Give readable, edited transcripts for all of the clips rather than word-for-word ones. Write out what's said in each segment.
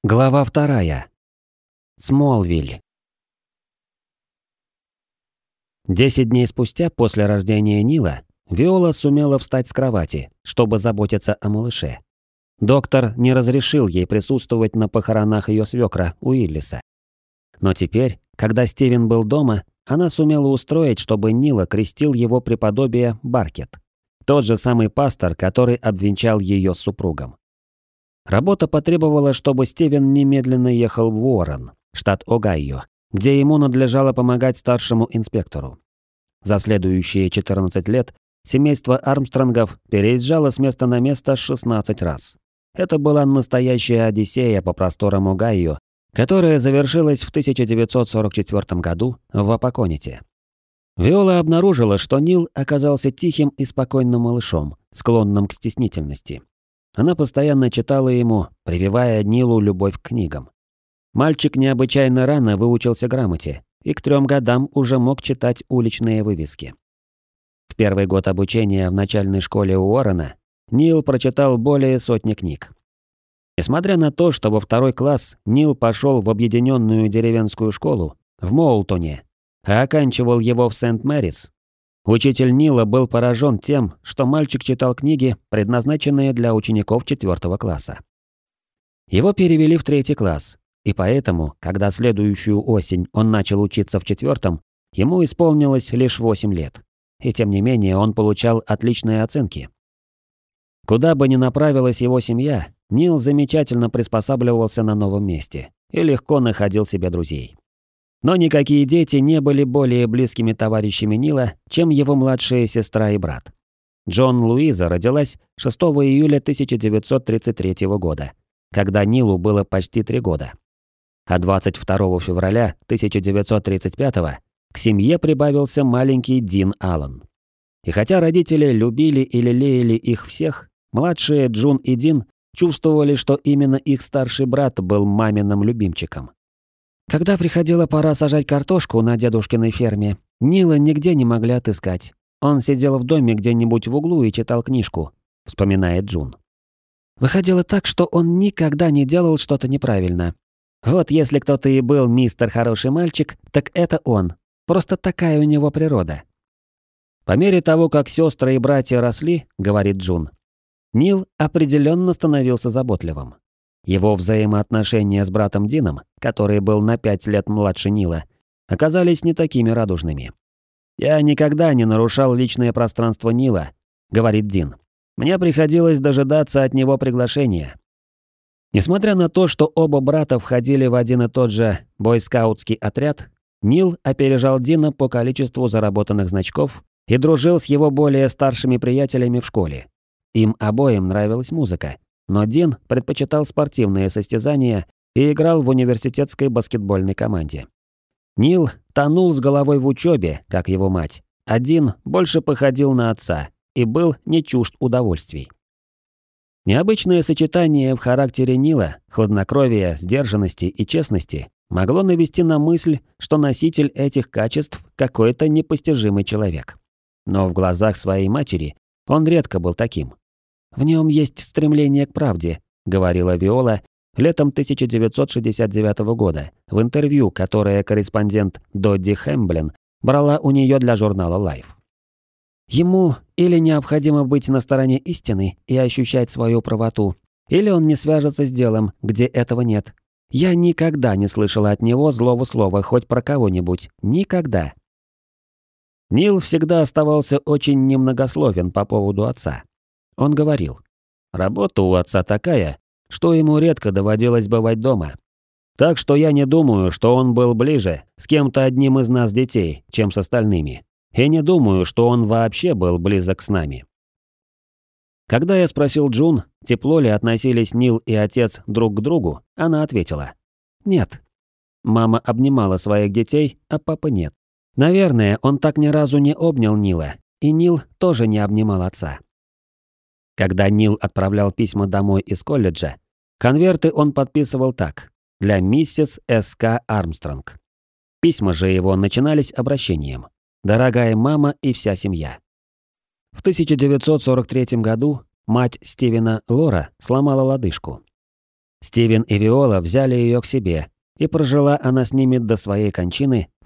Глава 2. Смолвиль. 10 дней спустя после рождения Нила, Виола сумела встать с кровати, чтобы заботиться о малыше. Доктор не разрешил ей присутствовать на похоронах ее свекра Уиллиса. Но теперь, когда Стивен был дома, она сумела устроить, чтобы Нила крестил его преподобие Баркет, тот же самый пастор, который обвенчал ее с супругом. Работа потребовала, чтобы Стивен немедленно ехал в Уоррен, штат Огайо, где ему надлежало помогать старшему инспектору. За следующие 14 лет семейство Армстронгов переезжало с места на место 16 раз. Это была настоящая одиссея по просторам Огайо, которая завершилась в 1944 году в Аппоконите. Виола обнаружила, что Нил оказался тихим и спокойным малышом, склонным к стеснительности. Она постоянно читала ему, прививая Нилу любовь к книгам. Мальчик необычайно рано выучился грамоте и к 3 годам уже мог читать уличные вывески. В первый год обучения в начальной школе Уоррена Нил прочитал более 100 книг. Несмотря на то, что во 2 класс Нил пошел в объединенную деревенскую школу в Моултоне, а оканчивал его в Сент-Мэрис, учитель Нила был поражен тем, что мальчик читал книги, предназначенные для учеников 4 класса. Его перевели в 3 класс, и поэтому, когда следующую осень он начал учиться в 4, ему исполнилось лишь 8 лет. И тем не менее он получал отличные оценки. Куда бы ни направилась его семья, Нил замечательно приспосабливался на новом месте и легко находил себе друзей. Но никакие дети не были более близкими товарищами Нила, чем его младшая сестра и брат. Джон Луиза родилась 6 июля 1933 года, когда Нилу было почти 3 года. А 22 февраля 1935 к семье прибавился маленький Дин Аллен. И хотя родители любили и лелеяли их всех, младшие Джун и Дин чувствовали, что именно их старший брат был маминым любимчиком. Когда приходила пора сажать картошку на дедушкиной ферме, Нила нигде не могли отыскать. Он сидел в доме где-нибудь в углу и читал книжку, вспоминает Джун. Выходило так, что он никогда не делал что-то неправильно. Вот если кто-то и был мистер хороший мальчик, так это он. Просто такая у него природа. По мере того, как сестры и братья росли, говорит Джун, Нил определенно становился заботливым. Его взаимоотношения с братом Дином, который был на 5 лет младше Нила, оказались не такими радужными. «Я никогда не нарушал личное пространство Нила», — говорит Дин. «Мне приходилось дожидаться от него приглашения». Несмотря на то, что оба брата входили в один и тот же бойскаутский отряд, Нил опережал Дина по количеству заработанных значков и дружил с его более старшими приятелями в школе. Им обоим нравилась музыка. Но Дин предпочитал спортивные состязания и играл в университетской баскетбольной команде. Нил тонул с головой в учебе, как его мать, а Дин больше походил на отца и был не чужд удовольствий. Необычное сочетание в характере Нила, хладнокровия, сдержанности и честности, могло навести на мысль, что носитель этих качеств какой-то непостижимый человек. Но в глазах своей матери он редко был таким. «В нем есть стремление к правде», — говорила Виола летом 1969 года в интервью, которое корреспондент Додди Хэмблин брала у нее для журнала Life. Ему или необходимо быть на стороне истины и ощущать свою правоту, или он не свяжется с делом, где этого нет. Я никогда не слышала от него злого слова хоть про кого-нибудь. Никогда. Нил всегда оставался очень немногословен по поводу отца. Он говорил, работа у отца такая, что ему редко доводилось бывать дома. Так что я не думаю, что он был ближе с кем-то одним из нас детей, чем с остальными. И не думаю, что он вообще был близок с нами. Когда я спросил Джун, тепло ли относились Нил и отец друг к другу, она ответила, нет. Мама обнимала своих детей, а папа нет. Наверное, он так ни разу не обнял Нила, и Нил тоже не обнимал отца. Когда Нил отправлял письма домой из колледжа, конверты он подписывал так: «Для миссис С.К. Армстронг». Письма же его начинались обращением: «Дорогая мама и вся семья». В 1943 году мать Стивена, Лора, сломала лодыжку. Стивен и Виола взяли ее к себе, и прожила она с ними до своей кончины в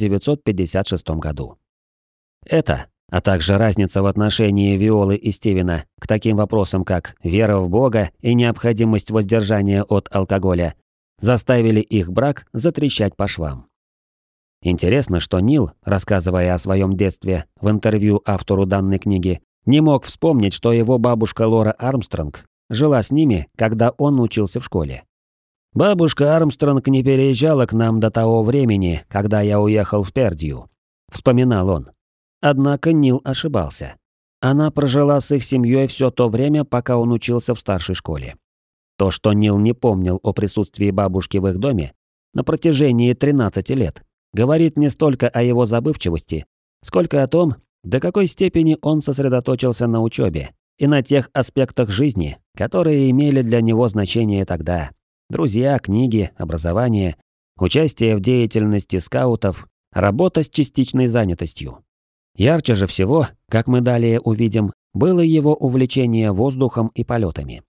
1956 году. Это, а также разница в отношении Виолы и Стивена к таким вопросам, как вера в Бога и необходимость воздержания от алкоголя, заставили их брак затрещать по швам. Интересно, что Нил, рассказывая о своем детстве в интервью автору данной книги, не мог вспомнить, что его бабушка Лора Армстронг жила с ними, когда он учился в школе. «Бабушка Армстронг не переезжала к нам до того времени, когда я уехал в Пердью», — вспоминал он. Однако Нил ошибался. Она прожила с их семьей все то время, пока он учился в старшей школе. То, что Нил не помнил о присутствии бабушки в их доме на протяжении 13 лет, говорит не столько о его забывчивости, сколько о том, до какой степени он сосредоточился на учебе и на тех аспектах жизни, которые имели для него значение тогда. Друзья, книги, образование, участие в деятельности скаутов, работа с частичной занятостью. Ярче же всего, как мы далее увидим, было его увлечение воздухом и полетами.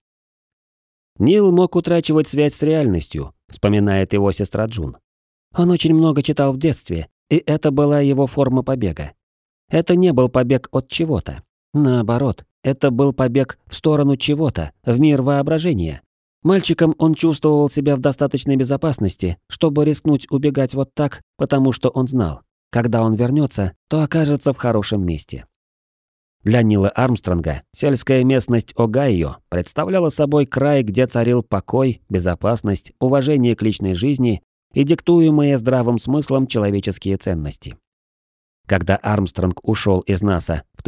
Нил мог утрачивать связь с реальностью, вспоминает его сестра Джун. Он очень много читал в детстве, и это была его форма побега. Это не был побег от чего-то. Наоборот, это был побег в сторону чего-то, в мир воображения. Мальчиком он чувствовал себя в достаточной безопасности, чтобы рискнуть убегать вот так, потому что он знал, когда он вернется, то окажется в хорошем месте. Для Нила Армстронга сельская местность Огайо представляла собой край, где царил покой, безопасность, уважение к личной жизни и диктуемые здравым смыслом человеческие ценности. Когда Армстронг ушел из НАСА в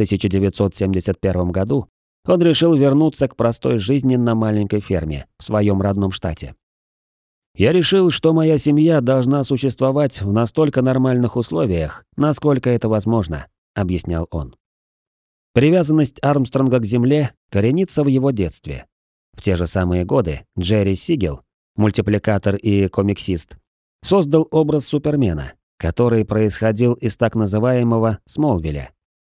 1971 году, он решил вернуться к простой жизни на маленькой ферме в своем родном штате. «Я решил, что моя семья должна существовать в настолько нормальных условиях, насколько это возможно», — объяснял он. Привязанность Армстронга к земле коренится в его детстве. В те же самые годы Джерри Сигел, мультипликатор и комиксист, создал образ Супермена, который происходил из так называемого Смолвиля.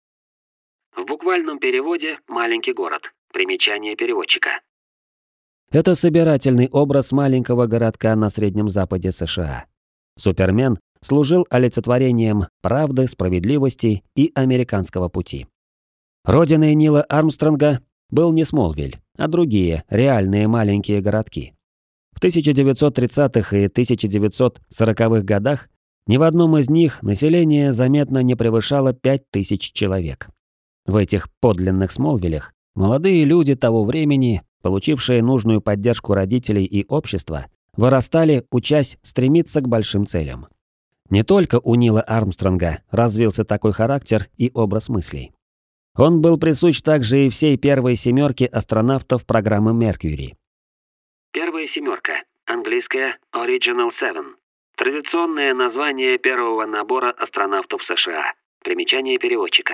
В буквальном переводе «маленький город». Примечание переводчика. Это собирательный образ маленького городка на Среднем Западе США. Супермен служил олицетворением правды, справедливости и американского пути. Родиной Нила Армстронга был не Смолвиль, а другие, реальные маленькие городки. В 1930-х и 1940-х годах ни в одном из них население заметно не превышало 5000 человек. В этих подлинных Смолвилях молодые люди того времени, получившие нужную поддержку родителей и общества, вырастали, учась стремиться к большим целям. Не только у Нила Армстронга развился такой характер и образ мыслей. Он был присущ также и всей первой семерке астронавтов программы Mercury. Первая семерка, английская Original Seven. Традиционное название первого набора астронавтов США. Примечание переводчика.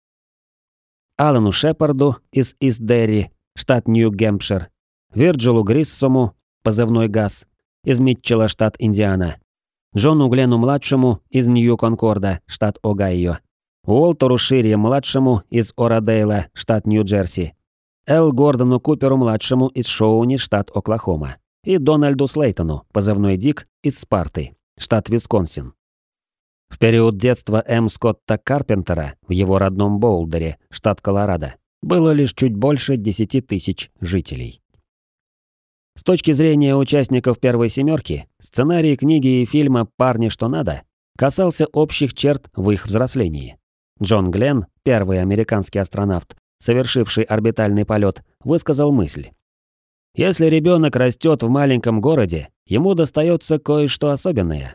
Алану Шепарду из Ист-Дерри, штат Нью-Гэмпшир, Вирджилу Гриссому, позывной ГАЗ, из Митчелла, штат Индиана, Джону Гленну-младшему из Нью-Конкорда, штат Огайо, Уолтеру Ширье-младшему из Орадейла, штат Нью-Джерси, Эл Гордону Куперу-младшему из Шоуни, штат Оклахома, и Дональду Слейтону, позывной Дик, из Спарты, штат Висконсин. В период детства М. Скотта Карпентера в его родном Боулдере, штат Колорадо, было лишь чуть больше 10 тысяч жителей. С точки зрения участников первой семерки, сценарий книги и фильма «Парни, что надо» касался общих черт в их взрослении. Джон Гленн, первый американский астронавт, совершивший орбитальный полет, высказал мысль. Если ребенок растет в маленьком городе, ему достается кое-что особенное.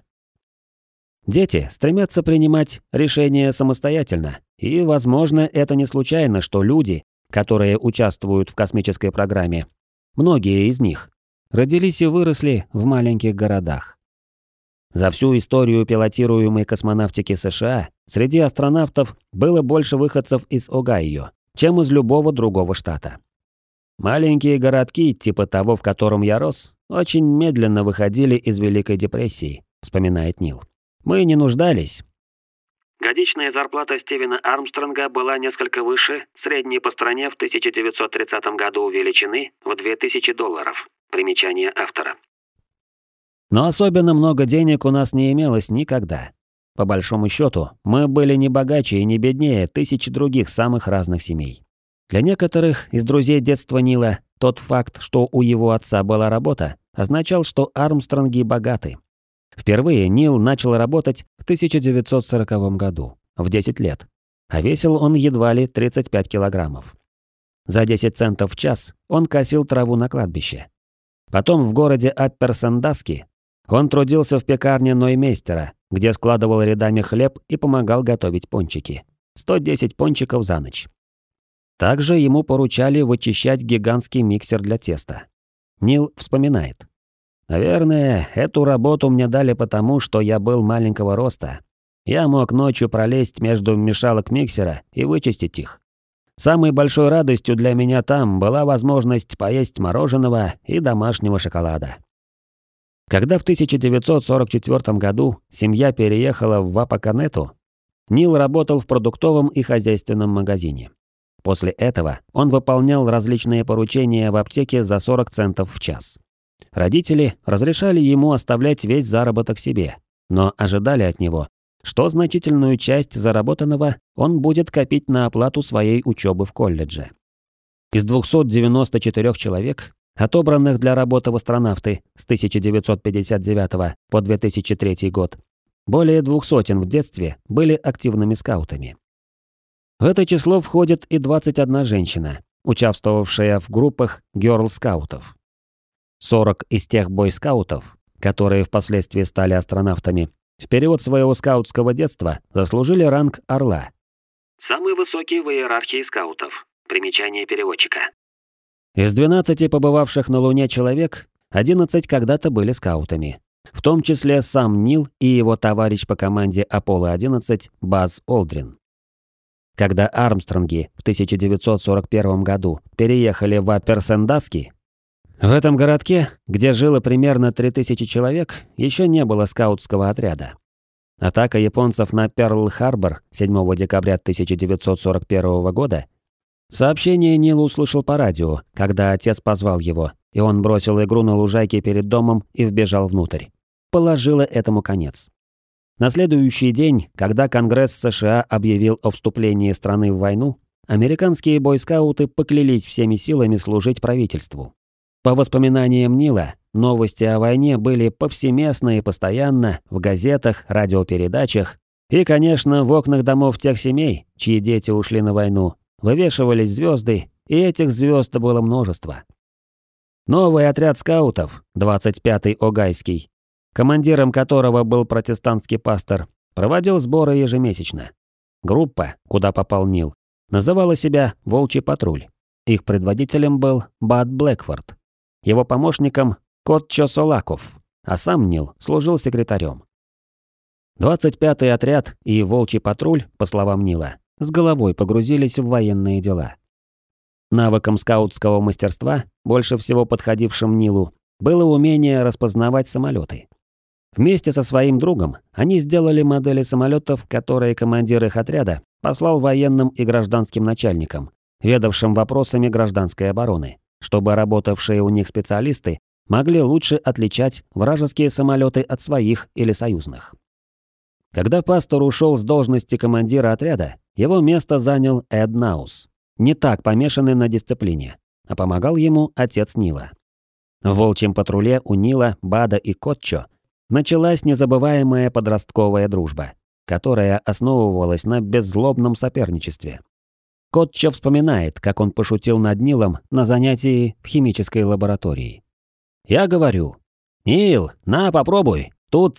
Дети стремятся принимать решения самостоятельно, и, возможно, это не случайно, что люди, которые участвуют в космической программе, многие из них, родились и выросли в маленьких городах. За всю историю пилотируемой космонавтики США среди астронавтов было больше выходцев из Огайо, чем из любого другого штата. Маленькие городки, типа того, в котором я рос, очень медленно выходили из Великой депрессии, вспоминает Нил. Мы не нуждались. Годичная зарплата Стивена Армстронга была несколько выше средней по стране в 1930 году величины в $2000. Примечание автора. Но особенно много денег у нас не имелось никогда. По большому счету, мы были не богаче и не беднее тысяч других самых разных семей. Для некоторых из друзей детства Нила тот факт, что у его отца была работа, означал, что Армстронги богаты. Впервые Нил начал работать в 1940 году, в 10 лет, а весил он едва ли 35 килограммов. За 10 центов в час он косил траву на кладбище. Потом в городе Аппер-Сандаски он трудился в пекарне Ноймейстера, где складывал рядами хлеб и помогал готовить пончики. 110 пончиков за ночь. Также ему поручали вычищать гигантский миксер для теста. Нил вспоминает. «Наверное, эту работу мне дали потому, что я был маленького роста. Я мог ночью пролезть между мешалок миксера и вычистить их. Самой большой радостью для меня там была возможность поесть мороженого и домашнего шоколада». Когда в 1944 году семья переехала в Вапаканету, Нил работал в продуктовом и хозяйственном магазине. После этого он выполнял различные поручения в аптеке за 40 центов в час. Родители разрешали ему оставлять весь заработок себе, но ожидали от него, что значительную часть заработанного он будет копить на оплату своей учебы в колледже. Из 294 человек, отобранных для работы в астронавты с 1959 по 2003 год, более 200 в детстве были активными скаутами. В это число входит и 21 женщина, участвовавшая в группах гёрл-скаутов. 40 из тех бойскаутов, которые впоследствии стали астронавтами, в период своего скаутского детства заслужили ранг Орла. Самый высокий в иерархии скаутов. Примечание переводчика. Из 12 побывавших на Луне человек, 11 когда-то были скаутами. В том числе сам Нил и его товарищ по команде Аполло-11 Базз Олдрин. Когда Армстронги в 1941 году переехали в Аппер-Сандаски, в этом городке, где жило примерно 3000 человек, еще не было скаутского отряда. Атака японцев на Перл-Харбор 7 декабря 1941 года. Сообщение Нил услышал по радио, когда отец позвал его, и он бросил игру на лужайке перед домом и вбежал внутрь. Положило этому конец. На следующий день, когда Конгресс США объявил о вступлении страны в войну, американские бойскауты поклялись всеми силами служить правительству. По воспоминаниям Нила, новости о войне были повсеместно и постоянно в газетах, радиопередачах и, конечно, в окнах домов тех семей, чьи дети ушли на войну, вывешивались звезды, и этих звезд было множество. Новый отряд скаутов, 25-й Огайский, командиром которого был протестантский пастор, проводил сборы ежемесячно. Группа, куда попал Нил, называла себя «Волчий патруль». Их предводителем был Бад Блэкфорд. Его помощником Котчо Солаков, а сам Нил служил секретарем. 25-й отряд и Волчий патруль, по словам Нила, с головой погрузились в военные дела. Навыком скаутского мастерства, больше всего подходившим Нилу, было умение распознавать самолеты. Вместе со своим другом они сделали модели самолетов, которые командир их отряда послал военным и гражданским начальникам, ведавшим вопросами гражданской обороны, чтобы работавшие у них специалисты могли лучше отличать вражеские самолеты от своих или союзных. Когда пастор ушел с должности командира отряда, его место занял Эд Наус, не так помешанный на дисциплине, а помогал ему отец Нила. В волчьем патруле у Нила, Бада и Котчо началась незабываемая подростковая дружба, которая основывалась на беззлобном соперничестве. Котчо вспоминает, как он пошутил над Нилом на занятии в химической лаборатории. «Я говорю: Нил, на, попробуй, тут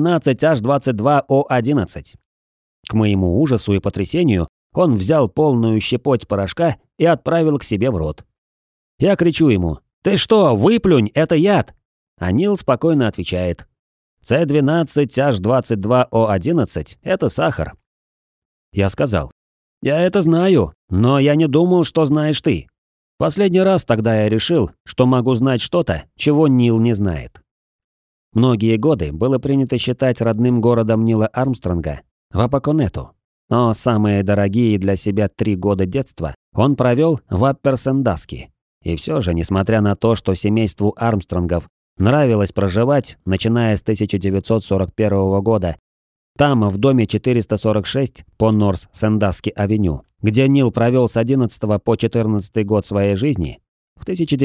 С12H22O11. К моему ужасу и потрясению он взял полную щепоть порошка и отправил к себе в рот. Я кричу ему: «Ты что, выплюнь, это яд!» А Нил спокойно отвечает: С12H22O11 – это сахар. Я сказал: «Я это знаю, но я не думал, что знаешь ты». Последний раз тогда я решил, что могу знать что-то, чего Нил не знает. Многие годы было принято считать родным городом Нила Армстронга Вапаконету, но самые дорогие для себя 3 года детства он провел в Аппер-Сандаске. И все же, несмотря на то, что семейству Армстронгов нравилось проживать, начиная с 1941 года, там, в доме 446 по Норс-Сендаски-авеню, где Нил провел с 11 по 14 год своей жизни, в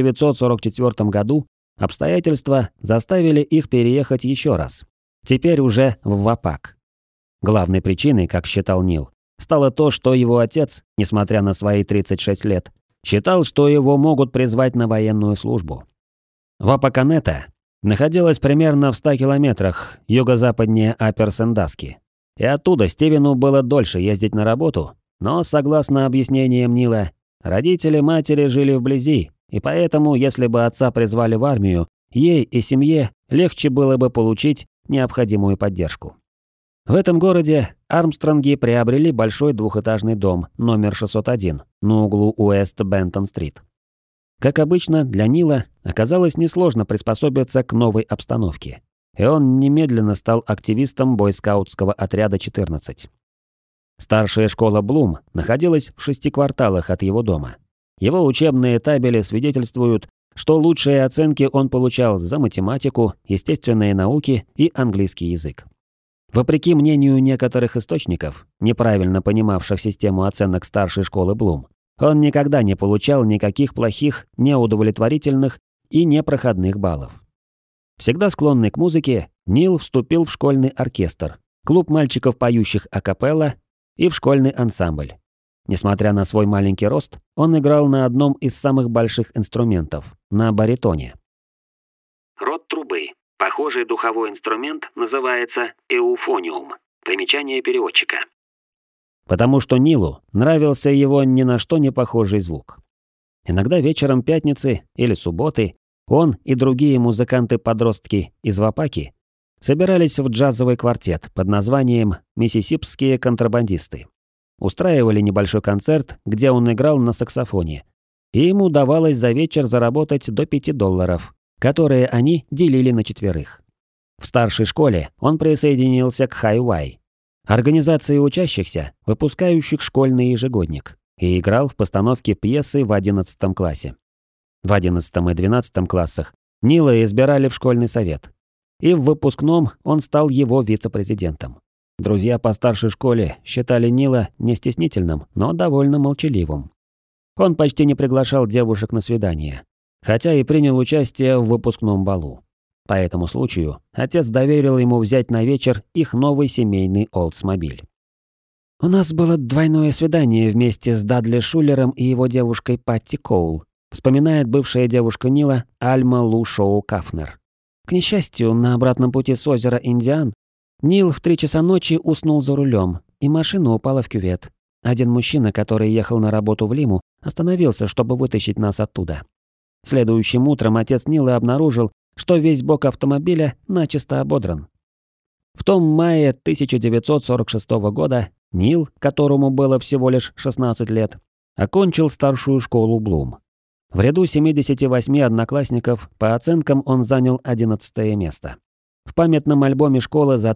1944 году обстоятельства заставили их переехать еще раз. Теперь уже в Вапак. Главной причиной, как считал Нил, стало то, что его отец, несмотря на свои 36 лет, считал, что его могут призвать на военную службу. Вапаканета находилась примерно в 100 километрах юго-западнее Аппер-Сендаски. И оттуда Стивену было дольше ездить на работу, но, согласно объяснениям Нила, родители матери жили вблизи, и поэтому, если бы отца призвали в армию, ей и семье легче было бы получить необходимую поддержку. В этом городе Армстронги приобрели большой двухэтажный дом номер 601 на углу Уэст-Бентон-стрит. Как обычно, для Нила оказалось несложно приспособиться к новой обстановке, и он немедленно стал активистом бойскаутского отряда 14. Старшая школа Блум находилась в 6 кварталах от его дома. Его учебные табели свидетельствуют, что лучшие оценки он получал за математику, естественные науки и английский язык. Вопреки мнению некоторых источников, неправильно понимавших систему оценок старшей школы Блум, он никогда не получал никаких плохих, неудовлетворительных и непроходных баллов. Всегда склонный к музыке, Нил вступил в школьный оркестр, клуб мальчиков, поющих акапелла, и в школьный ансамбль. Несмотря на свой маленький рост, он играл на одном из самых больших инструментов – на баритоне. Род трубы. Похожий духовой инструмент называется эуфониум. Примечание переводчика. Потому что Нилу нравился его ни на что не похожий звук. Иногда вечером пятницы или субботы он и другие музыканты-подростки из Вапаки собирались в джазовый квартет под названием «Миссисипские контрабандисты». Устраивали небольшой концерт, где он играл на саксофоне, и ему удавалось за вечер заработать до $5, которые они делили на 4. В старшей школе он присоединился к Хай-Вай, организации учащихся, выпускающих школьный ежегодник, и играл в постановке пьесы в 11 классе. В 11 и 12 классах Нила избирали в школьный совет, и в выпускном он стал его вице-президентом. Друзья по старшей школе считали Нила не стеснительным, но довольно молчаливым. Он почти не приглашал девушек на свидания, хотя и принял участие в выпускном балу. По этому случаю отец доверил ему взять на вечер их новый семейный Олдсмобиль. «У нас было двойное свидание вместе с Дадли Шулером и его девушкой Патти Коул», вспоминает бывшая девушка Нила Альма Лу Шоу Кафнер. К несчастью, на обратном пути с озера Индиан Нил в 3 часа ночи уснул за рулем, и машина упала в кювет. Один мужчина, который ехал на работу в Лиму, остановился, чтобы вытащить нас оттуда. Следующим утром отец Нила обнаружил, что весь бок автомобиля начисто ободран. В том мае 1946 года Нил, которому было всего лишь 16 лет, окончил старшую школу Блум. В ряду 78 одноклассников по оценкам он занял 11 место. В памятном альбоме школы за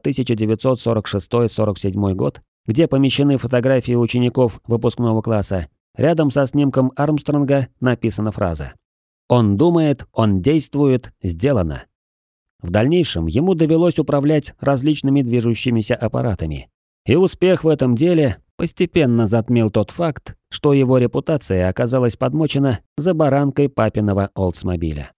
1946-47 год, где помещены фотографии учеников выпускного класса, рядом со снимком Армстронга написана фраза «Он думает, он действует, сделано». В дальнейшем ему довелось управлять различными движущимися аппаратами, и успех в этом деле постепенно затмил тот факт, что его репутация оказалась подмочена за баранкой папиного Олдсмобиля.